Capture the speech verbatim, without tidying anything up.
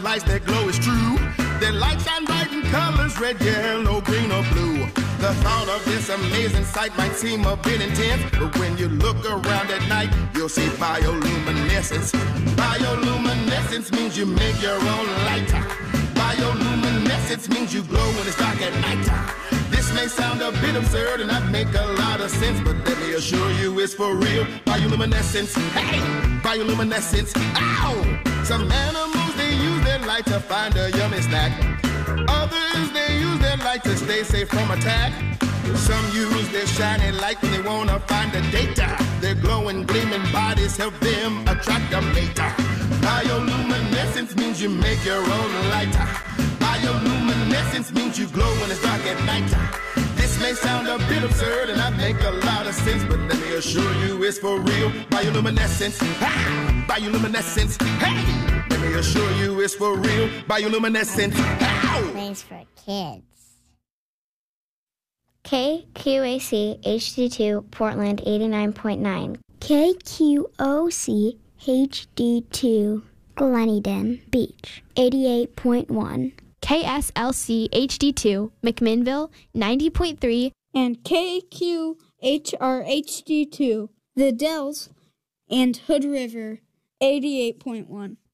lights that glow is true. Their lights shine bright in colors, red, yellow, green, or blue. The thought of this amazing sight might seem a bit intense, but when you look around at night, you'll see bioluminescence. Bioluminescence means you make your own light. Bioluminescence means you glow when it's dark at night. This may sound a bit absurd and not make a lot of sense, but let me assure you it's for real. Bioluminescence, hey, bioluminescence, ow! Some animals, they use their light to find a yummy snack. Others, they use their light to stay safe from attack. Some use their shiny light when they wanna find the data. Their glowing, gleaming bodies help them attract a mate. Bioluminescence means you make your own light. Bioluminescence means you glow when it's dark at night. This may sound a bit absurd and not make a lot of sense, but let me assure you it's for real. Bioluminescence, ha! Bioluminescence, hey! Let me assure you it's for real. Bioluminescence, ow! Thanks for kids. K Q A C H D two Portland eighty-nine point nine. K Q O C H D two Gleneden Beach eighty-eight point one. K S L C H D two McMinnville ninety point three. And K Q H R H D two The Dells and Hood River eighty-eight point one.